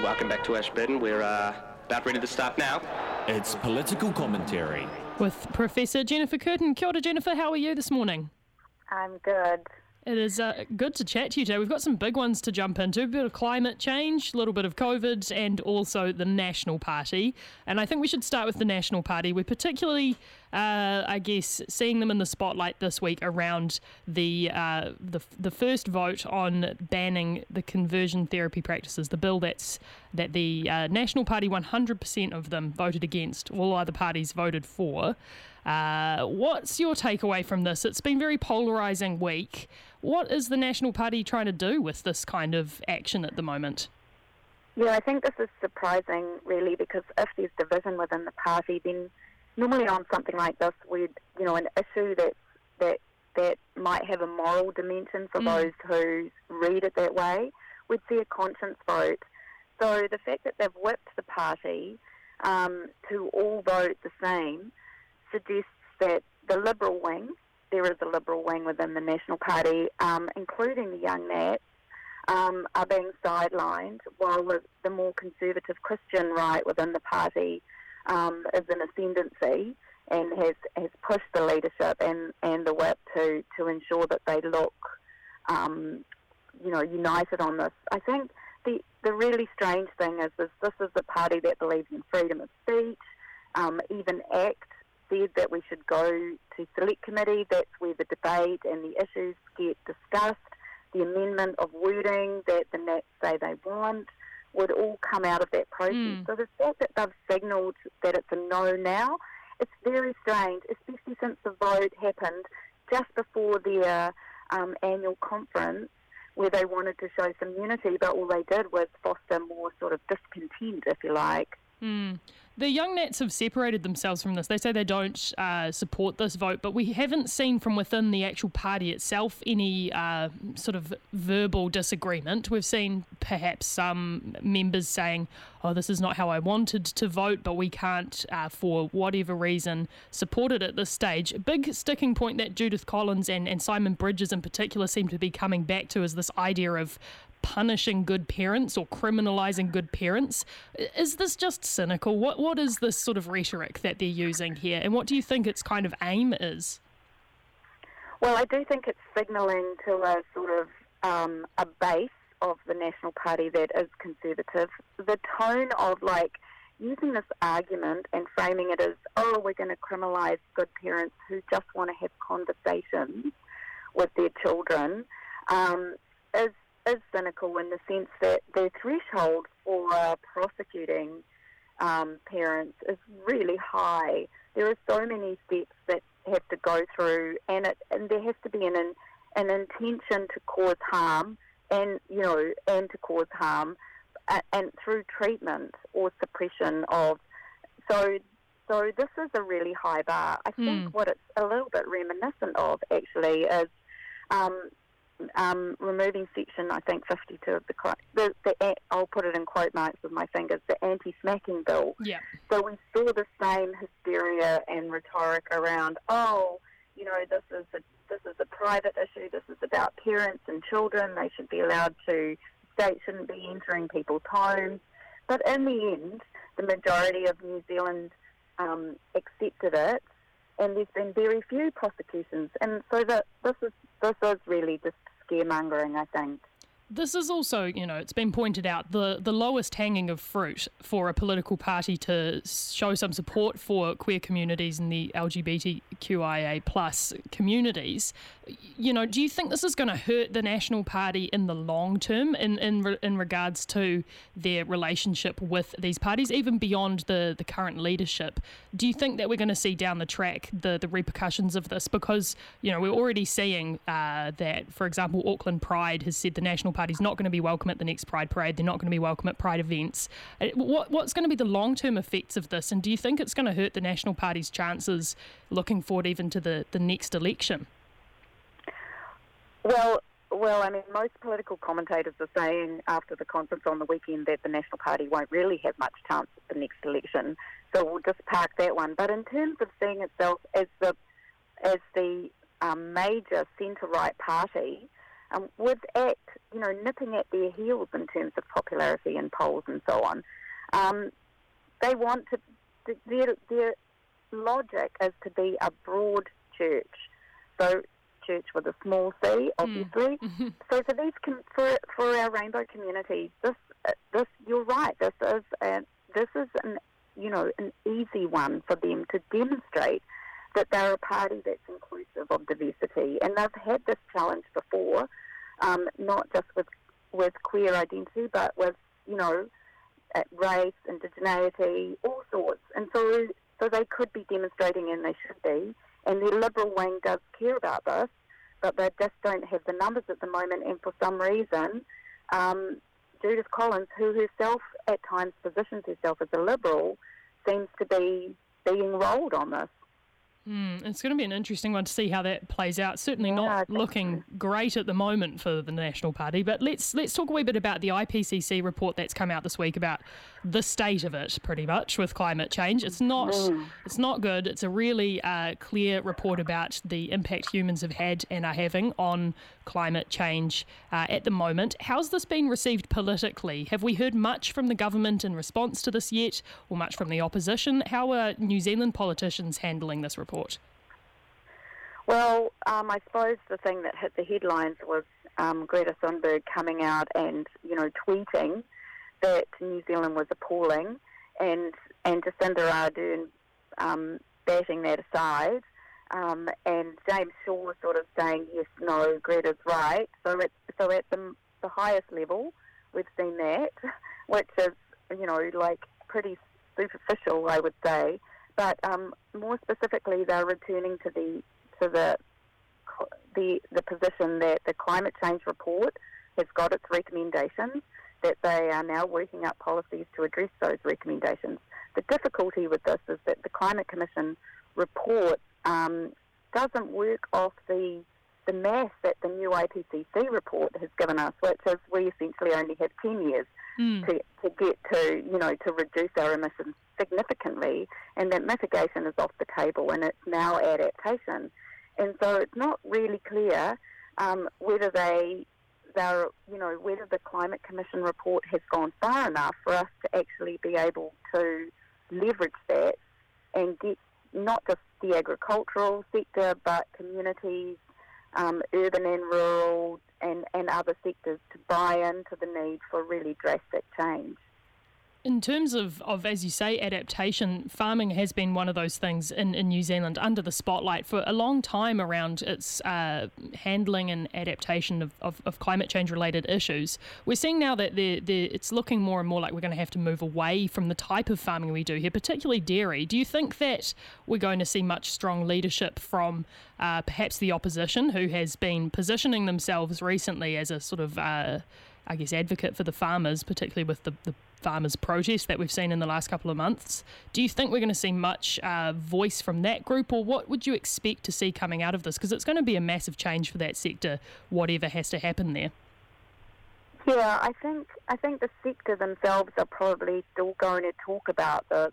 Welcome back to Ashburton. We're about ready to start now. It's political commentary with Professor Jennifer Curtin. Kia ora, Jennifer. How are you this morning? I'm good. It is good to chat to you today. We've got some big ones to jump into. A bit of climate change, a little bit of COVID, and also the National Party. And I think we should start with the National Party. We're particularly, seeing them in the spotlight this week around the first vote on banning the conversion therapy practices. The bill that the National Party, 100% of them voted against. All other parties voted for. What's your takeaway from this? It's been a very polarising week. What is the National Party trying to do with this kind of action at the moment? Yeah, I think this is surprising, really, because if there's division within the party, then normally on something like this, an issue that might have a moral dimension for those who read it that way, we'd see a conscience vote. So the fact that they've whipped the party to all vote the same suggests that the Liberal wing, there is a Liberal wing within the National Party, including the Young Nats, are being sidelined, while the more conservative Christian right within the party is in ascendancy and has pushed the leadership and the whip to ensure that they look, united on this. I think the really strange thing is this is a party that believes in freedom of speech. Even ACT said that we should go to select committee. That's where the debate and the issues get discussed. The amendment of wording that the Nats say they want would all come out of that process. So the fact that they've signalled that it's a no now, it's very strange, especially since the vote happened just before their annual conference where they wanted to show some unity, but all they did was foster more sort of discontent, if you like. The Young Nats have separated themselves from this. They say they don't support this vote, but we haven't seen from within the actual party itself any sort of verbal disagreement. We've seen perhaps some members saying, this is not how I wanted to vote, but we can't, for whatever reason, support it at this stage. A big sticking point that Judith Collins and Simon Bridges in particular seem to be coming back to is this idea of punishing good parents or criminalising good parents. Is this just cynical? What is this sort of rhetoric that they're using here, and what do you think its kind of aim is? Well, I do think it's signalling to a sort of a base of the National Party that is conservative. The tone of using this argument and framing it as, we're going to criminalise good parents who just want to have conversations with their children is cynical in the sense that the threshold for prosecuting parents is really high. There are so many steps that have to go through, and there has to be an intention to cause harm, and to cause harm, and through treatment or suppression of. So this is a really high bar. I think what it's a little bit reminiscent of actually is. Removing section, I think, 52 of I'll put it in quote marks with my fingers, the anti-smacking bill. Yeah. So we saw the same hysteria and rhetoric around, this is a private issue, this is about parents and children, they should be allowed to, state shouldn't be entering people's homes. But in the end, the majority of New Zealand accepted it, and there's been very few prosecutions. And so this is really just scaremongering, I think. This is also, it's been pointed out, the lowest hanging of fruit for a political party to show some support for queer communities and the LGBTQIA plus communities. Do you think this is going to hurt the National Party in the long term in regards to their relationship with these parties, even beyond the current leadership? Do you think that we're going to see down the track the repercussions of this? Because, we're already seeing that, for example, Auckland Pride has said the National Party's not going to be welcome at the next Pride Parade. They're not going to be welcome at Pride events. What's going to be the long-term effects of this? And do you think it's going to hurt the National Party's chances looking forward even to the next election? Well, I mean, most political commentators are saying after the conference on the weekend that the National Party won't really have much chance at the next election. So we'll just park that one. But in terms of seeing itself as the major centre-right party, nipping at their heels in terms of popularity in polls and so on. They want to, their logic is to be a broad church. So church with a small c, obviously. So for our rainbow communities, this you're right. This is an easy one for them to demonstrate that they're a party that's inclusive of diversity, and they've had this challenge before, not just with queer identity, but with race, indigeneity, all sorts, and so they could be demonstrating, and they should be. And the Liberal wing does care about this, but they just don't have the numbers at the moment. And for some reason, Judith Collins, who herself at times positions herself as a Liberal, seems to be being rolled on this. It's going to be an interesting one to see how that plays out. Certainly not looking great at the moment for the National Party. But let's talk a wee bit about the IPCC report that's come out this week about the state of it, pretty much, with climate change. It's not good. It's a really clear report about the impact humans have had and are having on climate change at the moment. How's this been received politically? Have we heard much from the government in response to this yet, or much from the opposition? How are New Zealand politicians handling this report? Well, I suppose the thing that hit the headlines was Greta Thunberg coming out and, tweeting that New Zealand was appalling, and Jacinda Ardern batting that aside, and James Shaw sort of saying, yes, no, Greta's right. So at the highest level, we've seen that, which is, pretty superficial, I would say. But more specifically, they're returning to the position that the climate change report has got its recommendations, that they are now working up policies to address those recommendations. The difficulty with this is that the Climate Commission report doesn't work off the math that the new IPCC report has given us, which is we essentially only have 10 years to get to reduce our emissions significantly, and that mitigation is off the table, and it's now adaptation. And so it's not really clear whether whether the Climate Commission report has gone far enough for us to actually be able to leverage that and get not just the agricultural sector, but communities, urban and rural, and other sectors to buy into the need for really drastic change. In terms of, as you say, adaptation, farming has been one of those things in New Zealand under the spotlight for a long time around its handling and adaptation of climate change related issues. We're seeing now that it's looking more and more like we're going to have to move away from the type of farming we do here, particularly dairy. Do you think that we're going to see much strong leadership from perhaps the opposition, who has been positioning themselves recently as a sort of, advocate for the farmers, particularly with the farmers' protest that we've seen in the last couple of months? Do you think we're going to see much voice from that group, or what would you expect to see coming out of this? Because it's going to be a massive change for that sector, whatever has to happen there. Yeah, I think the sector themselves are probably still going to talk about the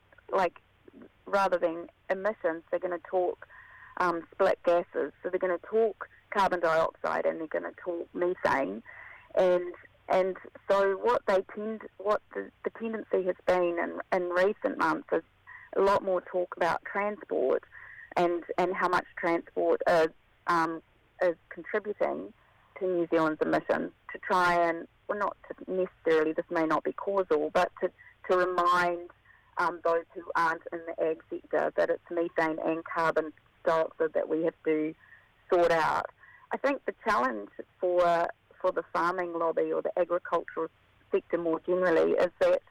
rather than emissions, they're going to talk split gases. So they're going to talk carbon dioxide, and they're going to talk methane, and so what the tendency has been in recent months is a lot more talk about transport and how much transport is contributing to New Zealand's emissions, to try and, well, not to necessarily, this may not be causal, but to remind those who aren't in the ag sector that it's methane and carbon dioxide that we have to sort out. I think the challenge for the farming lobby or the agricultural sector more generally is that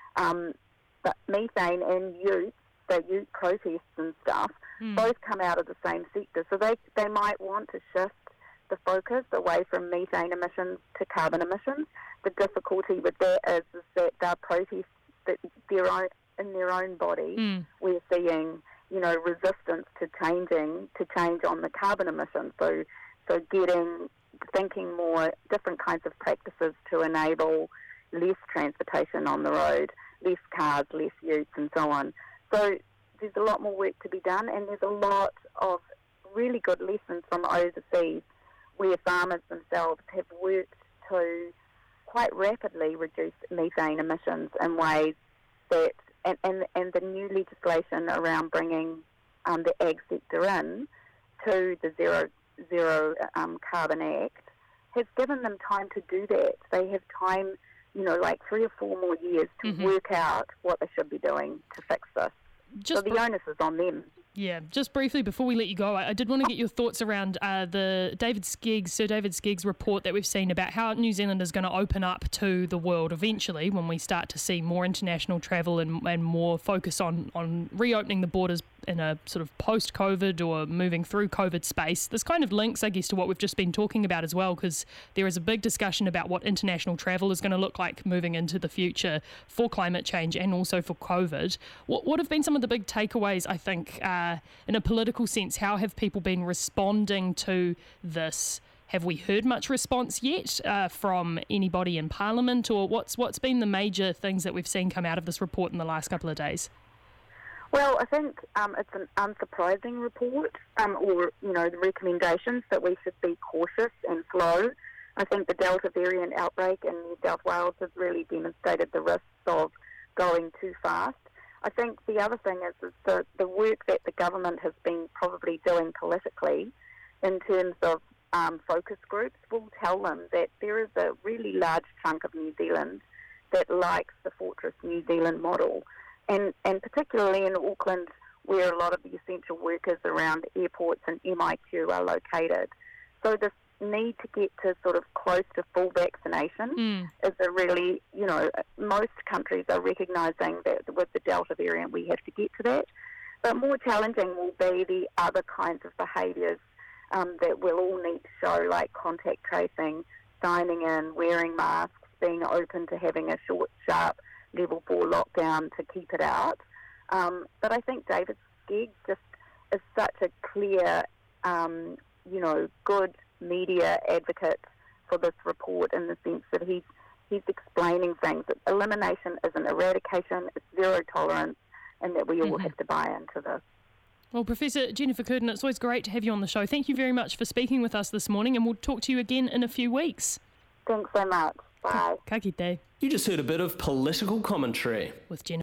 methane and the ute protests and stuff, both come out of the same sector. So they might want to shift the focus away from methane emissions to carbon emissions. The difficulty with that is that they're protests that in their own body. We're seeing, resistance to change on the carbon emissions. So thinking more different kinds of practices to enable less transportation on the road, less cars, less utes, and so on. So there's a lot more work to be done, and there's a lot of really good lessons from overseas where farmers themselves have worked to quite rapidly reduce methane emissions in ways that, and the new legislation around bringing the ag sector in to the Zero Carbon Act has given them time to do that. They have time, 3 or 4 more years to work out what they should be doing to fix this. So the onus is on them. Yeah, just briefly before we let you go, I did want to get your thoughts around Sir David Skeggs' report that we've seen about how New Zealand is going to open up to the world eventually when we start to see more international travel and more focus on reopening the borders in a sort of post-COVID or moving through COVID space. This kind of links, I guess, to what we've just been talking about as well, because there is a big discussion about what international travel is going to look like moving into the future for climate change and also for COVID. What have been some of the big takeaways, I think, in a political sense? How have people been responding to this? Have we heard much response yet from anybody in Parliament, or what's been the major things that we've seen come out of this report in the last couple of days? Well, I think it's an unsurprising report, the recommendations that we should be cautious and slow. I think the Delta variant outbreak in New South Wales has really demonstrated the risks of going too fast. I think the other thing is the work that the government has been probably doing politically in terms of focus groups will tell them that there is a really large chunk of New Zealand that likes the Fortress New Zealand model. And particularly in Auckland, where a lot of the essential workers around airports and MIQ are located. So this need to get to sort of close to full vaccination is a really, most countries are recognising that with the Delta variant we have to get to that. But more challenging will be the other kinds of behaviours that we'll all need to show, like contact tracing, signing in, wearing masks, being open to having a short, sharp level 4 lockdown to keep it out. But I think David Skeggs just is such a clear, good media advocate for this report, in the sense that he's explaining things that elimination isn't eradication, it's zero tolerance, and that we all have to buy into this. Well, Professor Jennifer Curtin, it's always great to have you on the show. Thank you very much for speaking with us this morning, and we'll talk to you again in a few weeks. Thanks so much. Bye. Ka kite. You just heard a bit of political commentary With Jennifer.